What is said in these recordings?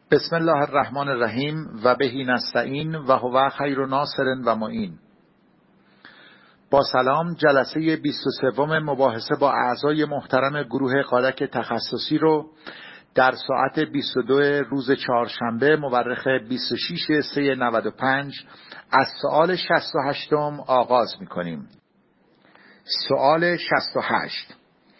بسم الله الرحمن الرحیم و بهی نستعین و هو خیر ناصر و معین. با سلام، جلسه 23 مباحثه با اعضای محترم گروه قالک تخصصی رو در ساعت 22 روز چهارشنبه مورخ 26/3/95 از سوال 68 آغاز می‌کنیم. سوال 68: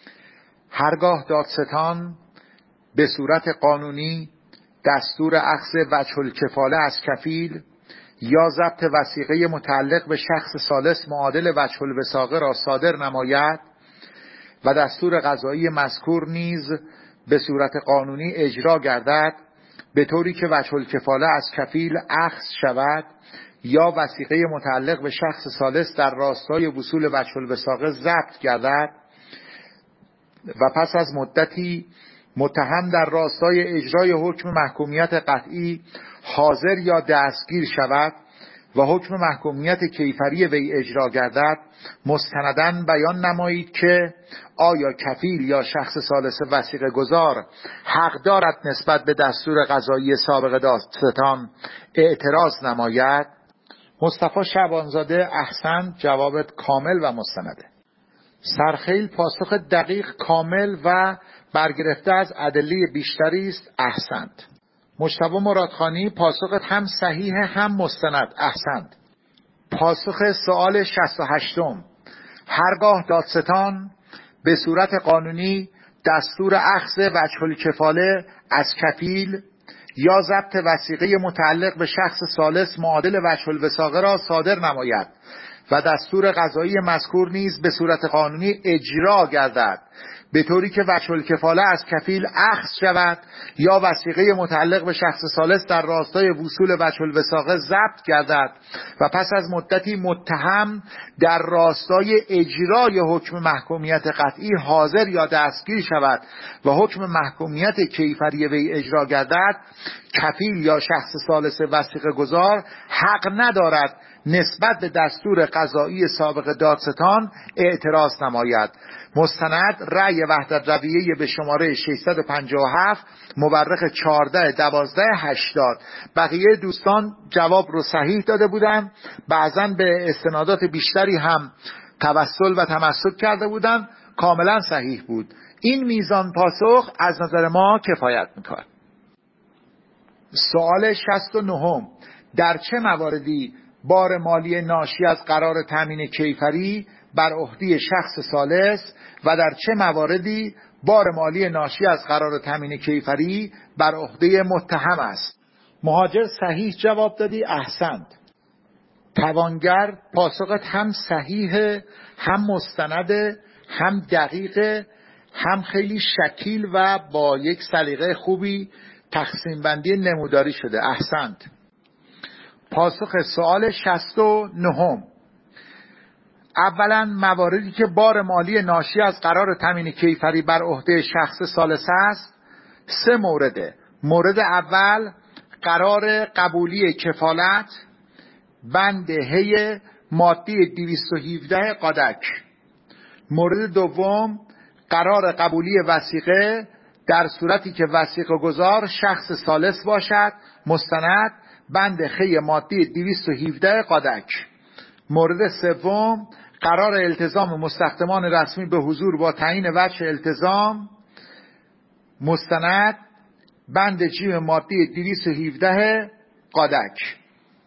هرگاه دادستان به صورت قانونی دستور اخذ وجه الکفاله از کفیل یا ضبط وثیقه متعلق به شخص ثالث معادل وجه الوثاقه را صادر نماید و دستور قضایی مذکور نیز به صورت قانونی اجرا گردد، به طوری که وجه الکفاله از کفیل اخذ شود یا وثیقه متعلق به شخص ثالث در راستای وصول وجه الوثاقه ضبط گردد و پس از مدتی متهم در راستای اجرای حکم محکومیت قطعی حاضر یا دستگیر شود و حکم محکومیت کیفری وی اجرا گردد، مستنداً بیان نمایید که آیا کفیل یا شخص ثالث وثیقه گذار حق دارد نسبت به دستور قضایی سابق دادستان اعتراض نماید؟ مصطفی شعبانزاده: احسنت، جوابت کامل و مستنده. سرخیل: پاسخ دقیق، کامل و برگرفته از ادله بیشتری است. احسنت. مجتبی مرادخانی: پاسخت هم صحیح هم مستند. احسنت. پاسخ سوال 68: هرگاه دادستان به صورت قانونی دستور اخذ وجه الکفاله از کفیل یا ضبط وثیقه متعلق به شخص ثالث معادل وجه الوثاقه را صادر نماید و دستور قضایی مذکور نیز به صورت قانونی اجرا گردد، به طوری که وجه الکفاله از کفیل اخذ شود یا وثیقه متعلق به شخص ثالث در راستای وصول وجه الوثاقه ضبط گردد و پس از مدتی متهم در راستای اجرای حکم محکومیت قطعی حاضر یا دستگیر شود و حکم محکومیت کیفری وی اجرا گردد، کفیل یا شخص ثالث وثیقه گذار حق ندارد نسبت به دستور قضایی سابق دادستان اعتراض نماید. مستند رأی وحدت رویه به شماره 657 مورخ 14/12/80. بقیه دوستان جواب رو صحیح داده بودن، بعضاً به استنادات بیشتری هم توسل و تمسک کرده بودن، کاملا صحیح بود. این میزان پاسخ از نظر ما کفایت میکنه. سوال 69: در چه مواردی بار مالی ناشی از قرار تامین کیفری بر عهده شخص ثالث و در چه مواردی بار مالی ناشی از قرار تامین کیفری بر عهده متهم است؟ مهاجر: صحیح جواب دادی. احسنت. توانگر: پاسخت هم صحیح هم مستند هم دقیق هم خیلی شکیل و با یک سلیقه خوبی تقسیم بندی نموداری شده. احسنت. پاسخ سوال 69: اولا مواردی که بار مالی ناشی از قرار تامین کیفری بر عهده شخص ثالث است 3 مورده. مورد اول قرار قبولی کفالت بند هی ماده 217 قادک. مورد دوم قرار قبولی وثیقه در صورتی که وثیقه گذار شخص ثالث باشد. مستند بند خی ماده 217 قادک. مورد سوم قرار التزام مستخدمان رسمی به حضور با تعیین وجه التزام. مستند بند جیم ماده 217 قادک.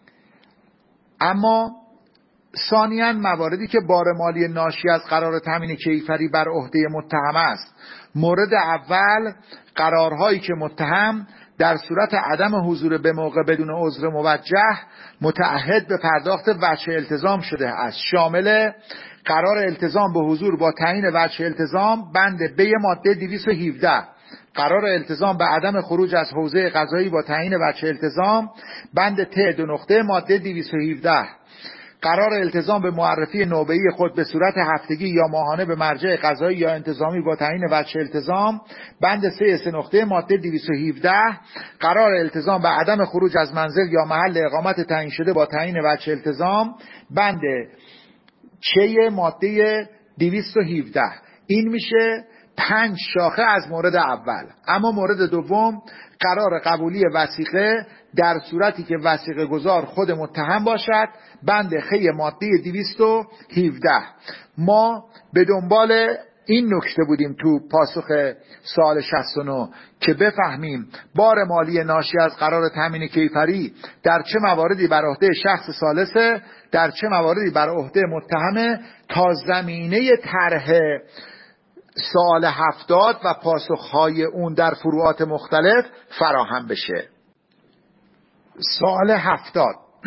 اما ثانیاً مواردی که بار مالی ناشی از قرار تامین کیفری بر عهده متهم است. مورد اول قرارهایی که متهم در صورت عدم حضور به موقع بدون عذر موجه متعهد به پرداخت وجه التزام شده است، شامل قرار التزام به حضور با تعیین وجه التزام بند ب ماده 217، قرار التزام به عدم خروج از حوزه قضایی با تعیین وجه التزام بند ت 2 ماده 217، قرار التزام به معرفی نوبه‌ای خود به صورت هفتگی یا ماهانه به مرجع قضایی یا انتظامی با تعیین وجه التزام بند 3 ماده 217، قرار التزام به عدم خروج از منزل یا محل اقامت تعیین شده با تعیین وجه التزام بند چه ماده 217. این میشه 5 شاخه از مورد اول. اما مورد دوم قرار قبولی وثیقه در صورتی که وثیقه گذار خود متهم باشد، بند خ ماده 217. ما به دنبال این نکته بودیم تو پاسخ سوال 69 که بفهمیم بار مالی ناشی از قرار تامین کیفری در چه مواردی بر عهده شخص ثالثه، در چه مواردی بر عهده متهمه، تا زمینه طرح سوال 70 و پاسخهای اون در فروعات مختلف فراهم بشه. سوال 70: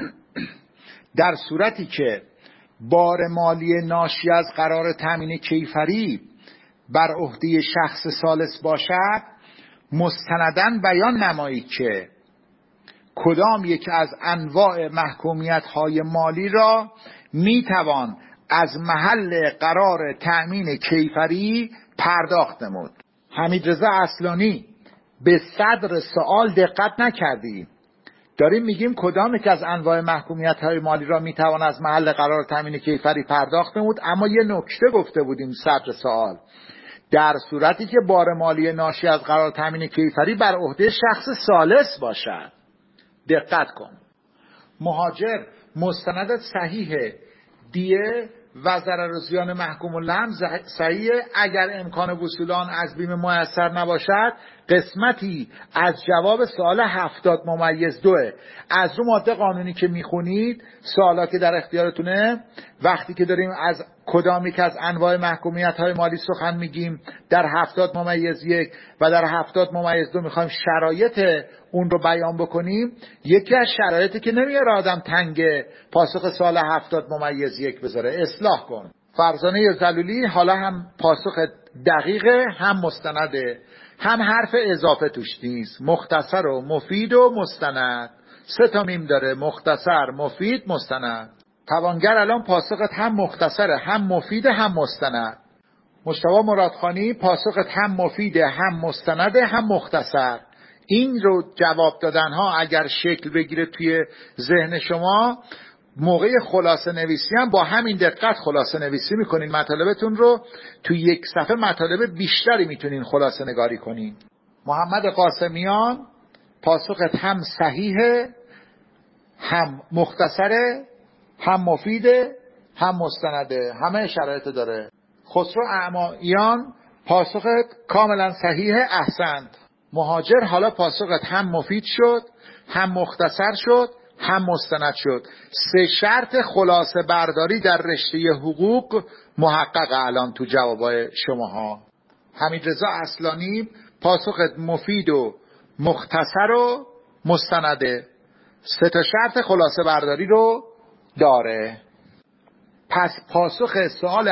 در صورتی که بار مالی ناشی از قرار تامین کیفری بر عهده شخص ثالث باشد، مستنداً بیان نمایید که کدام یک از انواع محکومیت‌های مالی را میتوان از محل قرار تأمین کیفری پرداخت نمود. حمیدرضا اصلانی: به صدر سوال دقت نکردی. داریم میگیم کدام یک از انواع محکومیت‌های مالی را میتوان از محل قرار تأمین کیفری پرداخت نمود، اما یه نکته گفته بودیم صدر سوال: در صورتی که بار مالی ناشی از قرار تأمین کیفری بر عهده شخص ثالث باشد. دقت کن. مهاجر: مستندت صحیحه، دیه و ضرر و زیان محکوم العمد صحیحه. اگر امکان وصول آن از بیمه میسر نباشد، قسمتی از جواب سوال 70-2 از رو ماده قانونی که میخونید، سوالا که در اختیارتونه، وقتی که داریم از کدام یک از انواع محکومیت‌های مالی سخن میگیم، در 70-1 و در 70-2 میخوایم شرایط اون رو بیان بکنیم، یکی از شرایطی که نمیاره آدم تنگ پاسخ سوال 70-1 بذاره. اصلاح کن. فرزانه زلولی: حالا هم پاسخ دقیقه، هم مستنده، هم حرف اضافه توش نیست. مختصر و مفید و مستند. 3 میم داره: مختصر، مفید، مستند. توانگر: الان پاسخت هم مختصره، هم مفیده، هم مستند. مجتبی مرادخانی: پاسخت هم مفیده، هم مستنده، هم مختصر. این رو جواب دادن ها اگر شکل بگیره توی ذهن شما، موقع خلاصه نویسی هم با همین دقت خلاصه نویسی میکنین. مطالبتون رو توی یک صفحه مطالب بیشتری میتونین خلاصه نگاری کنین. محمد قاسمیان: پاسخت هم صحیحه، هم مختصره، هم مفیده، هم مستنده. همه شرایط داره. خسرو اعمایان: پاسخت کاملا صحیحه، احسنت. مهاجر: حالا پاسخت هم مفید شد، هم مختصر شد، هم مستند شد. 3 شرط خلاصه برداری در رشته حقوق محقق الان تو جوابای شماها. حمیدرضا اصلانی: پاسخت مفید و مختصر و مستنده. 3 شرط خلاصه برداری رو داره. پس پاسخ سوال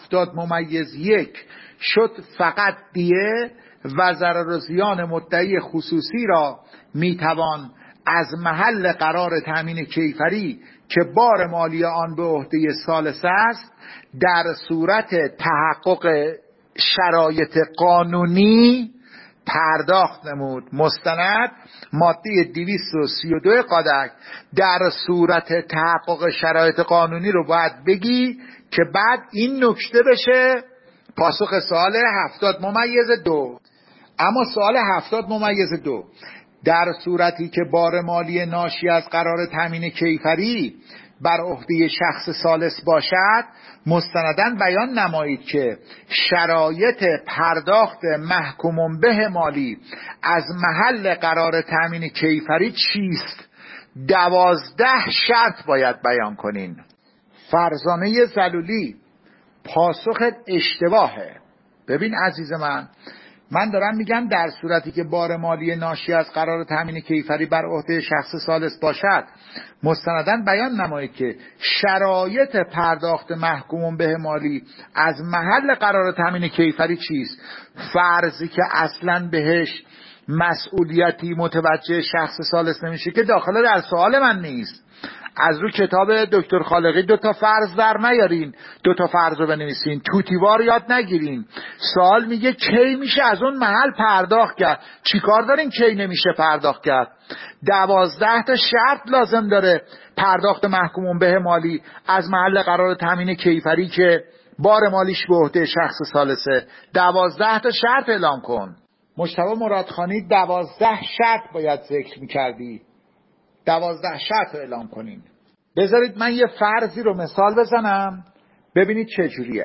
70-1 شد فقط دیه و ضرر و زیان مدعی خصوصی را میتوان از محل قرار تأمین کیفری که بار مالی آن به عهده ثالث است، در صورت تحقق شرایط قانونی پرداخت نمود. مستند ماده 232 قادک: در صورت تحقق شرایط قانونی رو باید بگی که بعد این نکته بشه پاسخ سوال 70-2. اما سوال 70-2: در صورتی که بار مالی ناشی از قرار تأمین کیفری بر عهده شخص ثالث باشد، مستنداً بیان نمایید که شرایط پرداخت محکوم به مالی از محل قرار تأمین کیفری چیست. 12 شرط باید بیان کنین. فرزانه زلولی: پاسخت اشتباهه. ببین عزیز من دارم میگم در صورتی که بار مالی ناشی از قرار تأمین کیفری بر عهده شخص ثالث باشد، مستنداً بیان نمایید که شرایط پرداخت محکوم به مالی از محل قرار تأمین کیفری چیست. فرضی که اصلاً بهش مسئولیتی متوجه شخص ثالث نمیشه که داخل در سوال من نیست. از رو کتاب دکتر خالقی 2 فرض در نیارین، 2 فرض رو بنویسین، توتیوار یاد نگیرین. سوال میگه کی میشه از اون محل پرداخت کرد. چیکار دارین کی نمیشه پرداخت کرد؟ 12 تا شرط لازم داره پرداخت محکوم به مالی از محل قرار تأمین کیفری که بار مالیش به عهده شخص ثالثه 12 تا شرط اعلام کن. مجتبی مرادخانی 12 شرط باید ذکر میکردی. 12 شرط اعلام کنین. بذارید من یه فرضی رو مثال بزنم ببینید چجوریه.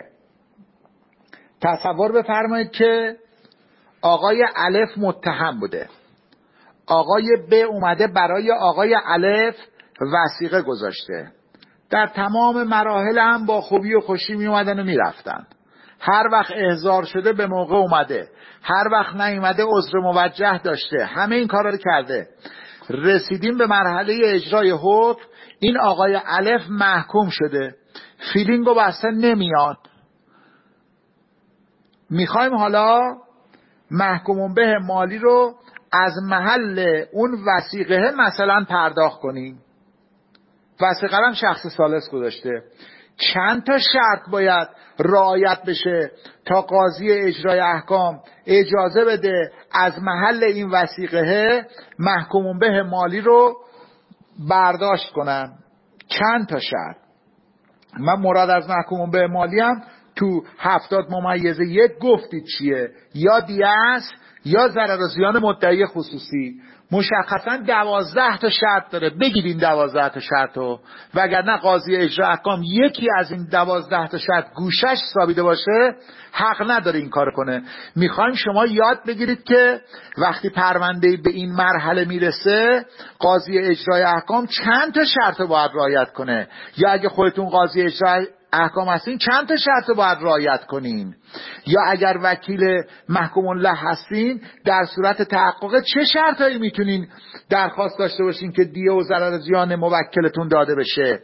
تصور بفرمایید که آقای الف متهم بوده. آقای ب اومده برای آقای الف وثیقه گذاشته. در تمام مراحل هم با خوبی و خوشی می اومدن و می رفتن. هر وقت احضار شده به موقع اومده، هر وقت نیومده عذر موجه داشته، همه این کارا رو کرده. رسیدیم به مرحله اجرای حکم. این آقای الف محکوم شده، فیلینگو بسته نمیاد. میخوایم حالا محکوم به مالی رو از محل اون وثیقه مثلا پرداخت کنیم. وثیقه هم شخص ثالث گذاشته. چند تا شرط باید رعایت بشه تا قاضی اجرای احکام اجازه بده از محل این وثیقه محکوم به مالی رو برداشت کنن؟ چند تا شرط؟ من مراد از محکوم به مالی هم تو 70-1 گفتید چیه؟ یا دیه است یا ضرر و زیان مدعی خصوصی. مشخصا 12 تا شرط داره. بگید این 12 تا شرط رو، وگرنه قاضی اجرا احکام یکی از این 12 تا شرط گوشش ثابته باشه حق نداره این کار کنه. میخوایم شما یاد بگیرید که وقتی پرونده به این مرحله میرسه قاضی اجرای احکام چند تا شرط باید رعایت کنه، یا اگه خودتون قاضی اجرای احکام هستین چند تا شرط باید رعایت کنین، یا اگر وکیل محکوم له هستین در صورت تحقق چه شرطایی میتونین درخواست داشته باشین که دیه و ضرر زیان موکلتون داده بشه.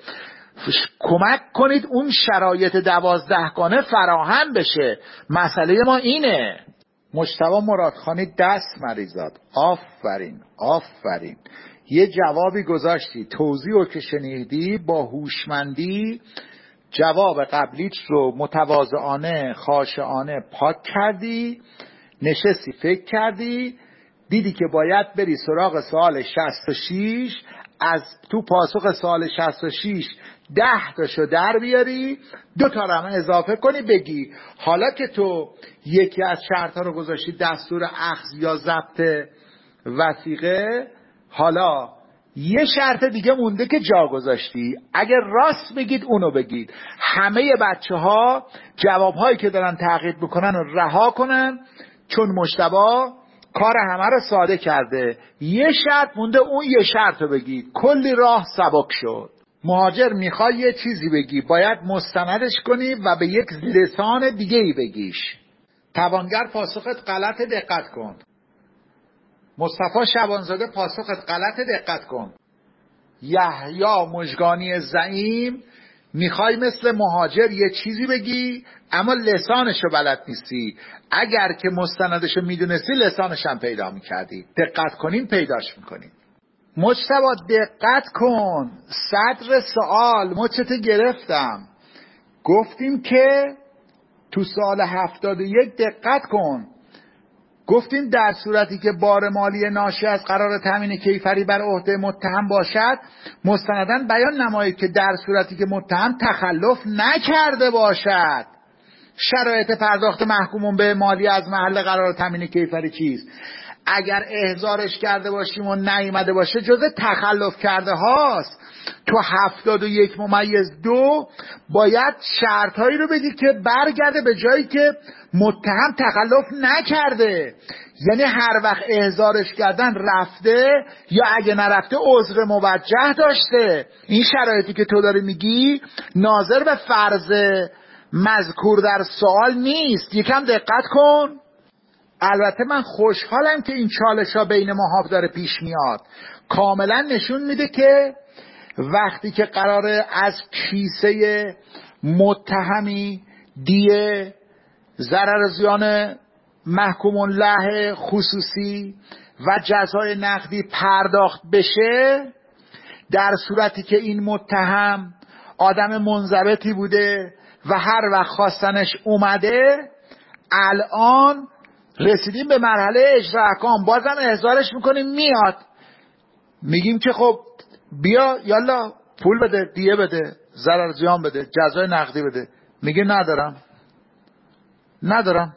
کمک کنید اون شرایط 12 گانه فراهم بشه. مسئله ما اینه. مجتبی مرادخانی دست مریزاد. آفرین آفرین. یه جوابی گذاشتی، توضیح رو که شنیدی با هوشمندی جواب قبلیت رو متواضعانه خاشعانه پاک کردی، نشستی فکر کردی، دیدی که باید بری سراغ سوال 66، از تو پاسخ سوال 66 10 تاشو در بیاری، 2 تا رو هم اضافه کنی بگی حالا که تو یکی از شرط ها رو گذاشتی دستور اخذ یا ضبط وثیقه، حالا یه شرط دیگه مونده که جا گذاشتی. اگر راست بگید اونو بگید. همه بچه ها جواب هایی که دارن تعقیب میکنن رو رها کنن، چون مجتبی کار همه رو ساده کرده. یه شرط مونده، اون یه شرط رو بگید. کلی راه سبک شد. مهاجر میخوای یه چیزی بگی باید مستندش کنی و به یک لسان دیگه ای بگیش. توانگر پاسخت غلط، دقت کن. مصطفی شبانزاده پاسخت غلط، دقت کن. یحیی مژگانی زعیم میخوای مثل مهاجر یه چیزی بگی اما لسانشو بلد نیستی. اگر که مستندشو میدونستی لسانش هم پیدا میکردی. دقت کنین پیداش میکنین. مجتبی دقت کن. صدر سوال مچت گرفتم. گفتیم که تو سال 71 دقت کن. گفتیم در صورتی که بار مالی ناشی از قرار تامین کیفری بر عهده متهم باشد مستنداً بیان نمایید که در صورتی که متهم تخلف نکرده باشد شرایط پرداخت محکوم به مالی از محل قرار تامین کیفری چیست. اگر احضارش کرده باشیم و نیامده باشه جزء تخلف کرده هاست. تو 71-2 باید شرطهایی رو بدی که برگرده به جایی که متهم تخلف نکرده. یعنی هر وقت احضارش کردن رفته، یا اگه نرفته عذر موجه داشته. این شرایطی که تو داری میگی ناظر به فرض مذکور در سوال نیست. یکم دقت کن. البته من خوشحالم که این چالش ها بین ما داره پیش میاد. کاملا نشون میده که وقتی که قراره از کیسه متهمی دیه ضرر زیان محکوم له خصوصی و جزای نقدی پرداخت بشه، در صورتی که این متهم آدم منضبطی بوده و هر وقت خواستنش اومده، الان رسیدیم به مرحله اجرا احکام، بازم احضارش میکنیم میاد، میگیم که خب بیا یالا پول بده، دیه بده، ضرر زیان بده، جزای نقدی بده. میگه ندارم.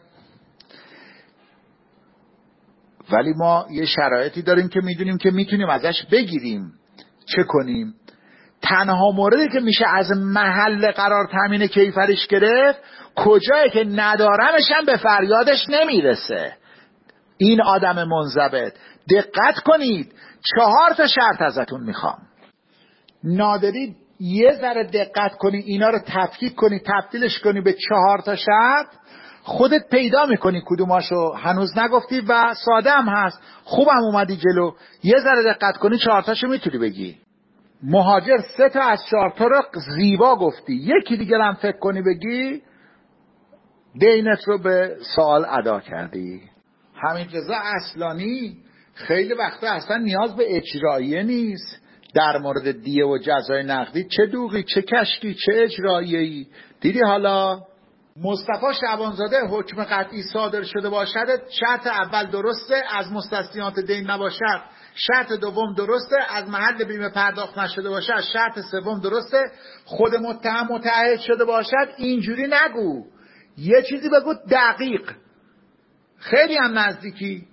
ولی ما یه شرایطی داریم که میدونیم که میتونیم ازش بگیریم. چه کنیم؟ تنها موردی که میشه از محل قرار تامین کیفریش گرفت کجایی که ندارمش هم به فریادش نمیرسه. این آدم منضبط، دقت کنید، 4 شرط ازتون میخوام. نادری یه ذره دقت کنی، اینا رو تفکیک کنی، تبدیلش کنی به 4 شرط، خودت پیدا میکنی کدوماشو هنوز نگفتی و ساده هم هست. خوبم اومدی جلو، یه ذره دقت کنی 4 میتونی بگی. مهاجر 3 از 4 رو زیبا گفتی، یکی دیگه هم فکر کنی بگی، دینت رو به سوال ادا کردی. حمیدرضا اصلانی خیلی وقتا اصلا نیاز به اجراییه نیست. در مورد دیه و جزای نقدی چه دوغی، چه کشکی، چه اجراییه‌ای. دیدی حالا مصطفی شعبانزاده حکم قطعی صادر شده باشد، شرط اول درسته، از مستثنیات دین نباشد. شرط دوم درسته، از محل بیمه پرداخت نشده باشد. شرط سوم درسته، خود متهم متعهد شده باشد. اینجوری نگو، یه چیزی بگو دقیق، خیلی هم نزدیکی.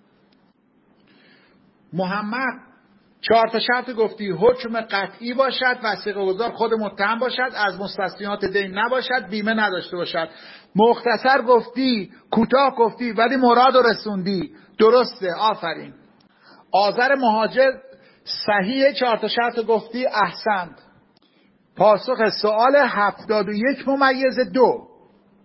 محمد 4 شرط گفتی، حکم قطعی باشد، وثیقه گذار خود متهم باشد، از مستثنیات دین نباشد، بیمه نداشته باشد. مختصر گفتی، کوتاه گفتی، ولی مراد رسوندی. درسته، آفرین. آذر مهاجر صحیح، 4 شرط گفتی، احسنت. پاسخ سوال 71-2.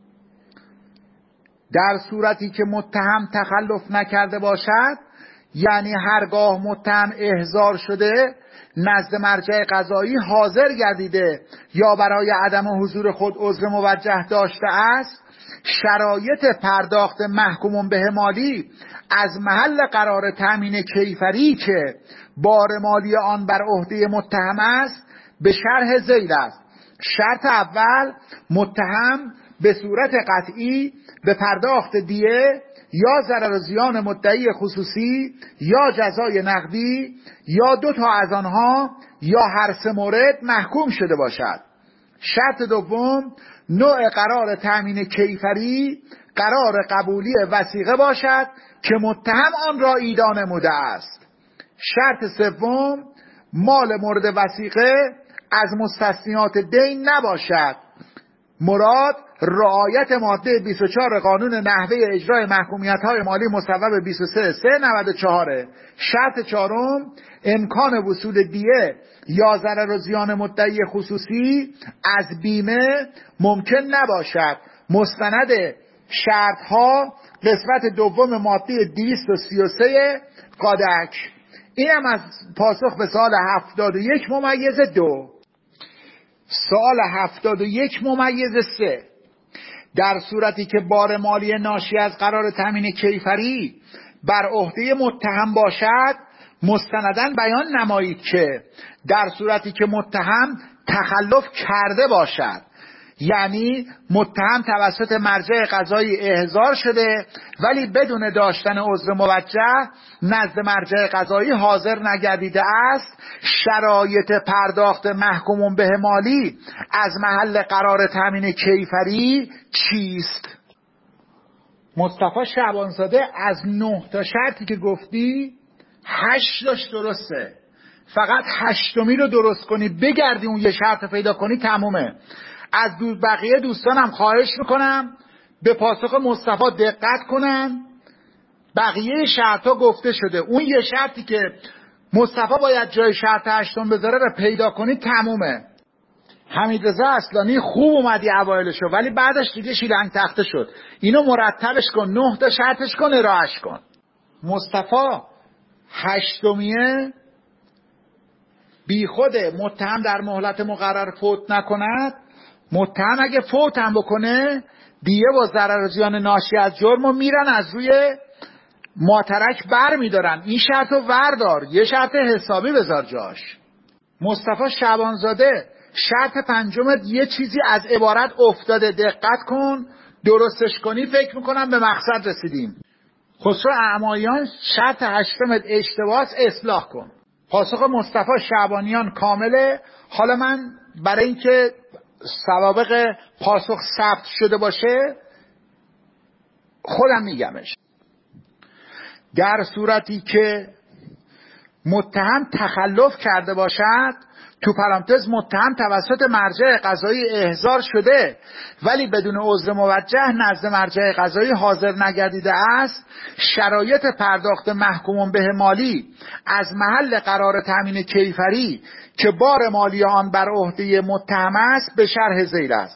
در صورتی که متهم تخلف نکرده باشد، یعنی هرگاه متهم احضار شده، نزد مرجع قضایی حاضر گردیده یا برای عدم حضور خود عذر موجه داشته است، شرایط پرداخت محکوم به مالی از محل قرار تامین کیفری که بار مالی آن بر عهده متهم است به شرح ذیل است. شرط اول، متهم به صورت قطعی به پرداخت دیه یا ضرر و زیان مدعی خصوصی یا جزای نقدی یا 2 از آنها یا هر 3 مورد محکوم شده باشد. شرط دوم، نوع قرار تامین کیفری قرار قبولی وثیقه باشد که متهم آن را ایدا نموده است. شرط سوم، مال مورد وثیقه از مستثنیات دین نباشد. مراد رعایت ماده 24 قانون نحوه اجرای محکومیت‌های مالی مصوب 23/394. شرط چهارم، امکان وصول دیه یا ضرر و زیان مدعی خصوصی از بیمه ممکن نباشد. مستند شرط‌ها قسمت دوم ماده 233 قادک. اینم از پاسخ به سوال 71-2. سوال 71-3. در صورتی که بار مالی ناشی از قرار تامین کیفری بر عهده متهم باشد، مستنداً بیان نمایید که در صورتی که متهم تخلف کرده باشد، یعنی متهم توسط مرجع قضایی احضار شده ولی بدون داشتن عذر موجه نزد مرجع قضایی حاضر نگردیده است، شرایط پرداخت محکوم به مالی از محل قرار تامین کیفری چیست؟ مصطفی شعبانزاده از 9 شرطی که گفتی 8 درسته. فقط 8می رو درست کنی، بگردی اون یه شرط پیدا کنی، تمومه. از بقیه دوستانم خواهش میکنم به پاسخ مصطفی دقت کنن. بقیه شرطا گفته شده، اون یه شرطی که مصطفی باید جای شرط 8 بذاره رو پیدا کنی، تمومه. حمیدرضا اصلانی خوب اومدی اوایلشو، ولی بعدش دیگه شیلنگ تخته شد. اینو مرتبش کن، 9 شرطش کن، ارائهش کن. مصطفی 8میه، بی خود متهم در مهلت مقرر فوت نکند. متهم اگه فوت هم بکنه، دیه و ضرر و زیان ناشی از جرم رو میرن از روی ماترک بر میدارن. این شرط رو وردار، یه شرط حسابی بذار جاش. مصطفی شعبانزاده شرط 5 یه چیزی از عبارت افتاده، دقت کن، درستش کنی فکر میکنم به مقصد رسیدیم. خسرو اعمایان شرط 8 اشتباهs، اصلاح کن. پاسخ مصطفی شعبانیان کامله. حالا من برای اینکه سوابق پاسخ ثبت شده باشه خودم میگمش. در صورتی که متهم تخلف کرده باشد، تو پرانتز متهم توسط مرجع قضایی احضار شده ولی بدون عذر موجه نزد مرجع قضایی حاضر نگردیده است، شرایط پرداخت محکوم به مالی از محل قرار تامین کیفری که بار مالی آن بر عهده متهم است به شرح ذیل است.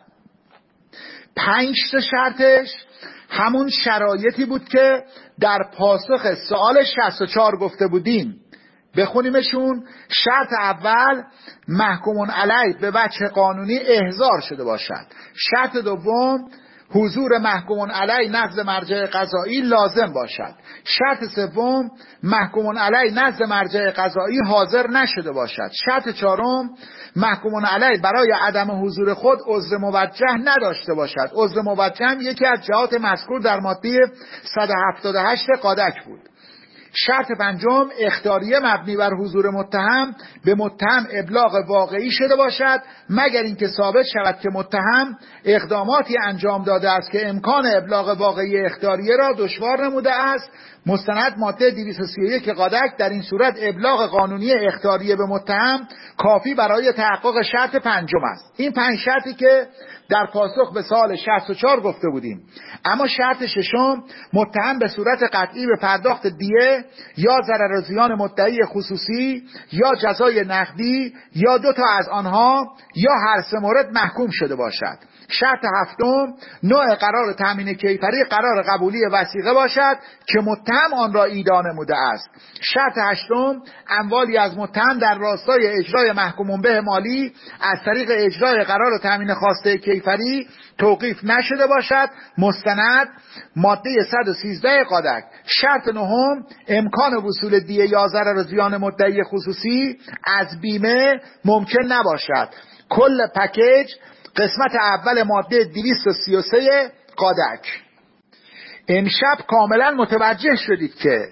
5 شرطش همون شرایطی بود که در پاسخ سوال 64 گفته بودیم. بخونیمشون. شرط اول، محکوم علیه به وجه قانونی احضار شده باشد. شرط دوم، حضور محکوم علیه نزد مرجع قضایی لازم باشد. شرط سوم، محکوم علیه نزد مرجع قضایی حاضر نشده باشد. شرط چهارم، محکوم علیه برای عدم حضور خود عذر موجه نداشته باشد. عذر موجه هم یکی از جهات مذکور در ماده 178 قادک بود. شرط پنجم، اخطاریه مبنی بر حضور متهم به متهم ابلاغ واقعی شده باشد مگر اینکه ثابت شود که متهم اقداماتی انجام داده است که امکان ابلاغ واقعی اخطاریه را دشوار نموده است. مستند ماده 231 قادک. در این صورت ابلاغ قانونی اخطاریه به متهم کافی برای تحقق شرط پنجم است. این 5 شرطی که در پاسخ به سوال 64 گفته بودیم. اما شرط ششم، متهم به صورت قطعی به پرداخت دیه یا ضرر و زیان مدعی خصوصی یا جزای نقدی یا 2 تا از آنها یا هر 3 مورد محکوم شده باشد. شرط هفتم، نوع قرار تامین کیفری قرار قبولی وثیقه باشد که متهم آن را ایدا نموده است. شرط هشتم، اموالی از متهم در راستای اجرای محکوم به مالی از طریق اجرای قرار تامین خواسته کیفری توقیف نشده باشد. مستند ماده 113 قادک. شرط نهم، امکان وصول دیه یا ضرر و زیان مدعی خصوصی از بیمه ممکن نباشد. کل پکیج قسمت اول ماده 233 قادک. امشب کاملا متوجه شدید که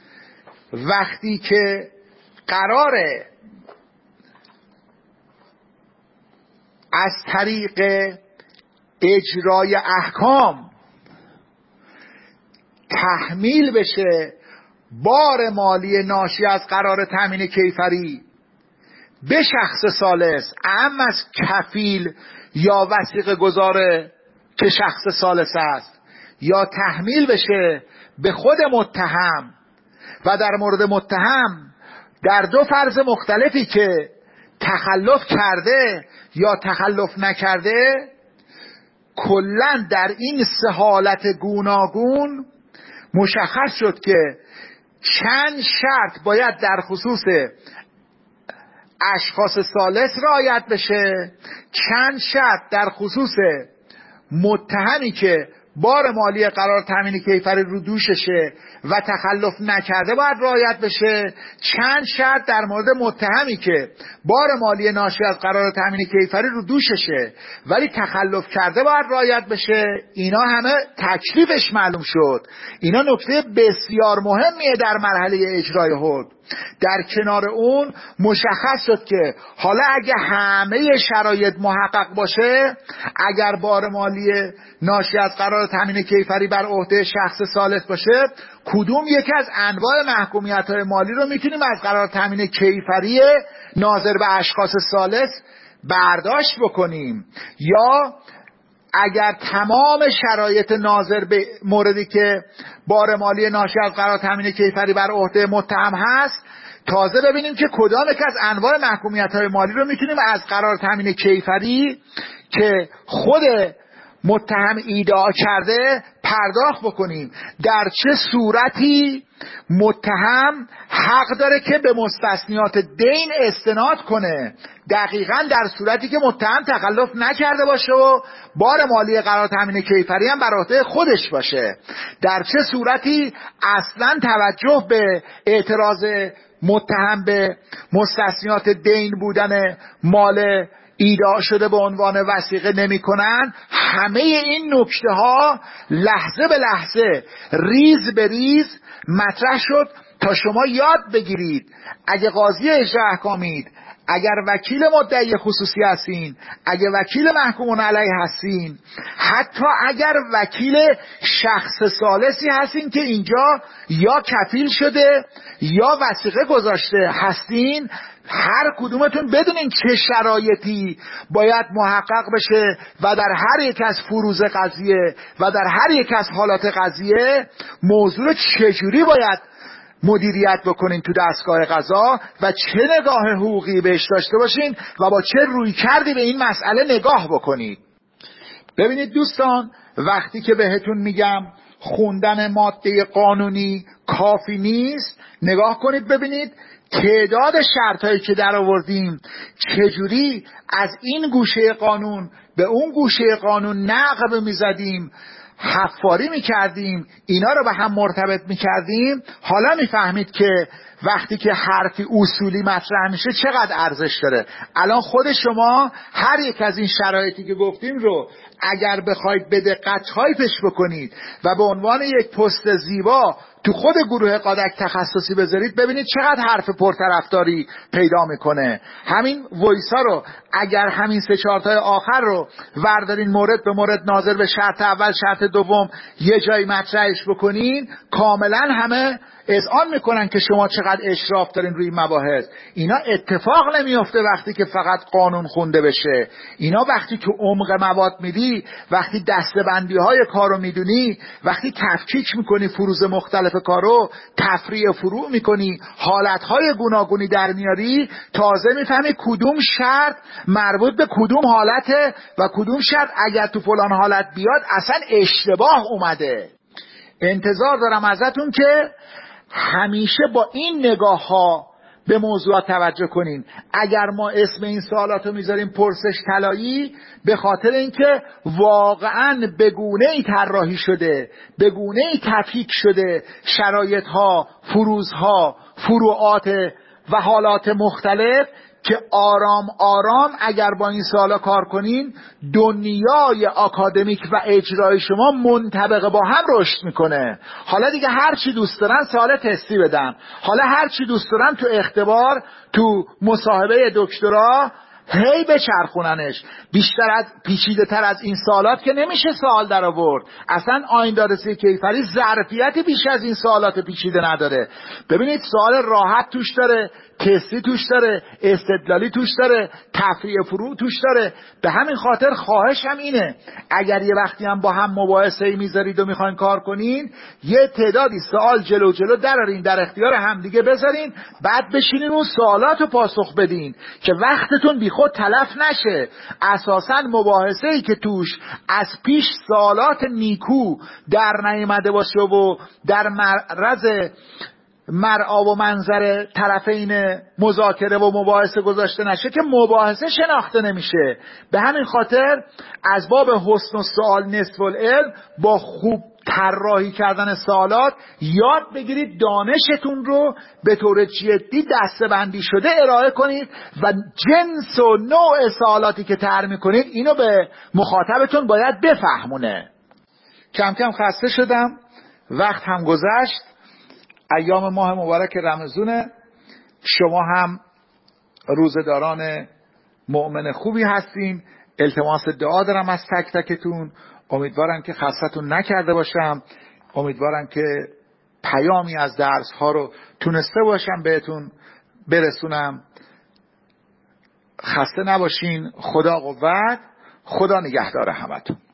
وقتی که قراره از طریق اجرای احکام تحمیل بشه بار مالی ناشی از قرار تامین کیفری به شخص ثالث، اعم از کفیل یا وثیقه گذاره که شخص ثالث است، یا تحمیل بشه به خود متهم و در مورد متهم در 2 فرض مختلفی که تخلف کرده یا تخلف نکرده، کلن در این 3 حالت گوناگون مشخص شد که چند شرط باید در خصوص اشخاص ثالث رعایت بشه، چند شرط در خصوص متهمی که بار مالی قرار تامین کیفری رو دوششه و تخلف نکرده باید رعایت بشه، چند شرط در مورد متهمی که بار مالی ناشی از قرار تامین کیفری رو دوششه ولی تخلف کرده باید رعایت بشه. اینا همه تکلیفش معلوم شد. اینا نکته بسیار مهمیه در مرحله اجرای حکم. در کنار اون مشخص شد که حالا اگه همه شرایط محقق باشه، اگر بار مالی ناشی از قرار تامین کیفری بر عهده شخص ثالث باشه، کدوم یکی از انواع محکومیت‌های مالی رو میتونیم از قرار تامین کیفری ناظر به اشخاص ثالث برداشت بکنیم، یا اگر تمام شرایط ناظر به موردی که بار مالی ناشی از قرار تامین کیفری بر عهده متهم هست، تازه ببینیم که کدام یک از انواع محکومیت‌های مالی رو میتونیم از قرار تامین کیفری که خود متهم ایداع کرده پرداخت بکنیم. در چه صورتی متهم حق داره که به مستثنیات دین استناد کنه؟ دقیقاً در صورتی که متهم تخلف نکرده باشه و بار مالی قرار تامین کیفری هم بر عهده خودش باشه. در چه صورتی اصلاً توجه به اعتراض متهم به مستثنیات دین بودن مال ایداع شده به عنوان وثیقه نمی کنن. همه این نکته ها لحظه به لحظه، ریز به ریز مطرح شد تا شما یاد بگیرید. اگه قاضی اجرا احکامید، اگر وکیل مدعی خصوصی هستین، اگر وکیل محکوم علیه هستین، حتی اگر وکیل شخص ثالثی هستین که اینجا یا کفیل شده یا وثیقه گذاشته هستین، هر کدومتون بدونین چه شرایطی باید محقق بشه و در هر یک از فروض قضیه و در هر یک از حالات قضیه موضوع رو چجوری باید مدیریت بکنین تو دستگاه قضا و چه نگاه حقوقی بهش داشته باشین و با چه رویکردی به این مسئله نگاه بکنید. ببینید دوستان، وقتی که بهتون میگم خوندن ماده قانونی کافی نیست، نگاه کنید ببینید تعداد شرطایی که در آوردیم چجوری از این گوشه قانون به اون گوشه قانون نقب میزدیم، حفاری میکردیم، اینا رو به هم مرتبط میکردیم. حالا میفهمید که وقتی که حرفی اصولی مطرح میشه چقدر ارزش داره. الان خود شما هر یک از این شرایطی که گفتیم رو اگر بخواید به دقت تایپش بکنید و به عنوان یک پست زیبا تو خود گروه قادک تخصصی بذارید، ببینید چقدر حرف پرطرفداری پیدا میکنه. همین وایسا رو اگر همین 3-4 تای آخر رو وردارین مورد به مورد ناظر به شرط اول شرط دوم یه جایی مطرحش بکنین، کاملا همه اذعان میکنن که شما چقدر اشراف دارین روی مباحث. اینا اتفاق نمیفته وقتی که فقط قانون خونده بشه. اینا وقتی که عمق مواد میدی، وقتی دسته‌بندی های کارو میدونی، وقتی تفکیک میکنی فروض مختلف کارو، تفریع فروع میکنی، حالتهای گوناگونی در میاری، تازه میفهمی کدوم شرط مربوط به کدوم حالته و کدوم شرط اگر تو فلان حالت بیاد اصلا اشتباه اومده. انتظار دارم ازتون که همیشه با این نگاه ها به موضوعات توجه کنین. اگر ما اسم این سوالات رو میذاریم پرسش طلایی، به خاطر اینکه واقعا به گونه‌ای طراحی شده، به گونه‌ای تفکیک شده شرایط ها، فروض ها، فروعات و حالات مختلف که آرام آرام اگر با این سوالا کار کنین، دنیای آکادمیک و اجرای شما منطبق با هم رشد میکنه. حالا دیگه هر چی دوست دارن سوال تستی بدن، حالا هر چی دوست دارن تو اختبار، تو مصاحبه دکترا هی بچرخوننش. بیشتر از پیچیده تر از این سوالات که نمیشه سوال در آورد. اصلا آیندارسی کیفری ظرفیت بیش از این سوالات پیچیده نداره. ببینید سوال راحت توش داره، تستی توش داره، استدلالی توش داره، تفریع فروع توش داره. به همین خاطر خواهشم اینه اگر یه وقتی هم با هم مباحثه‌ای میذارید و میخواین کار کنین، یه تعدادی سوال جلو جلو درارین، در اختیار همدیگه بذارین، بعد بشینین اون سوالاتو پاسخ بدین که وقتتون بیخود تلف نشه. اساساً مباحثه‌ای که توش از پیش سوالات نیکو در نیامده باشه و در معرض مرعا و منظر طرفین مذاکره و مباحثه گذاشته نشه که مباحثه شناخته نمیشه. به همین خاطر از باب حسن السؤال نصف العلم، با خوب طراحی کردن سوالات یاد بگیرید، دانشتون رو به طور جدی دسته‌بندی شده ارائه کنید و جنس و نوع سوالاتی که طرح میکنید اینو به مخاطبتون باید بفهمونه. کم کم خسته شدم، وقت هم گذشت. ایام ماه مبارک رمضونه، شما هم روزداران مؤمن خوبی هستین. التماس دعا دارم از تک تکتون. امیدوارم که خستتون نکرده باشم، امیدوارم که پیامی از درس ها رو تونسته باشم بهتون برسونم. خسته نباشین. خدا قوت، خدا نگهدار همتون.